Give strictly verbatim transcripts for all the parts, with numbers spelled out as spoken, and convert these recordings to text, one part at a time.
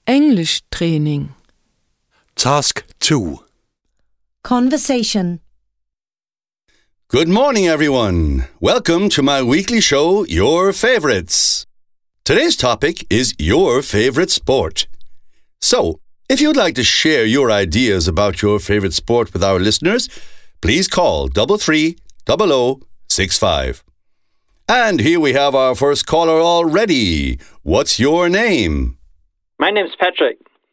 Englisch-Training. Task two. Conversation. Good morning, everyone. Welcome to my weekly show, Your Favorites. Today's topic is your favorite sport. So, if you'd like to share your ideas about your favorite sport with our listeners, please call double three double o six five. And here we have our first caller already. What's your name? My name's Patrick.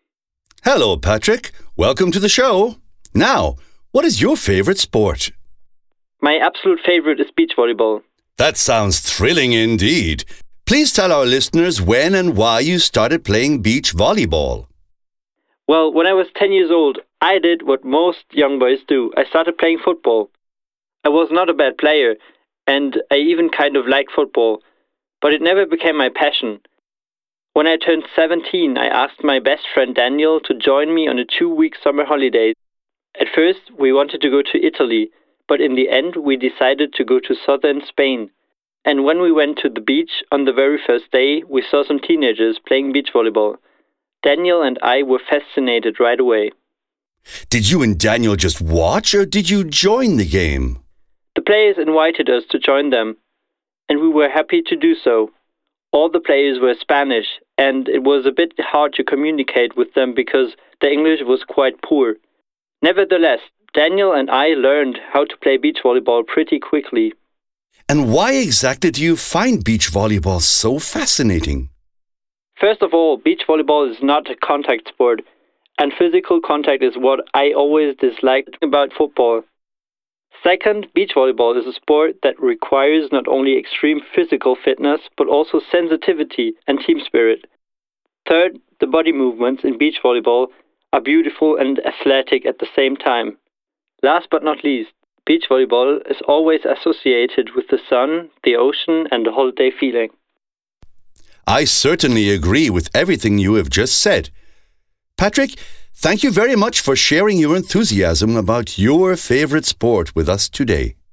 Hello, Patrick. Welcome to the show. Now, what is your favorite sport? My absolute favorite is beach volleyball. That sounds thrilling indeed. Please tell our listeners when and why you started playing beach volleyball. Well, when I was ten years old, I did what most young boys do. I started playing football. I was not a bad player, and I even kind of liked football, but it never became my passion. When I turned seventeen, I asked my best friend Daniel to join me on a two-week summer holiday. At first, we wanted to go to Italy, but in the end, we decided to go to southern Spain. And when we went to the beach on the very first day, we saw some teenagers playing beach volleyball. Daniel and I were fascinated right away. Did you and Daniel just watch, or did you join the game? The players invited us to join them, and we were happy to do so. All the players were Spanish, and it was a bit hard to communicate with them because their English was quite poor. Nevertheless, Daniel and I learned how to play beach volleyball pretty quickly. And why exactly do you find beach volleyball so fascinating? First of all, beach volleyball is not a contact sport, and physical contact is what I always disliked about football. Second, beach volleyball is a sport that requires not only extreme physical fitness, but also sensitivity and team spirit. Third, the body movements in beach volleyball are beautiful and athletic at the same time. Last but not least, beach volleyball is always associated with the sun, the ocean, and the holiday feeling. I certainly agree with everything you have just said. Patrick, thank you very much for sharing your enthusiasm about your favorite sport with us today.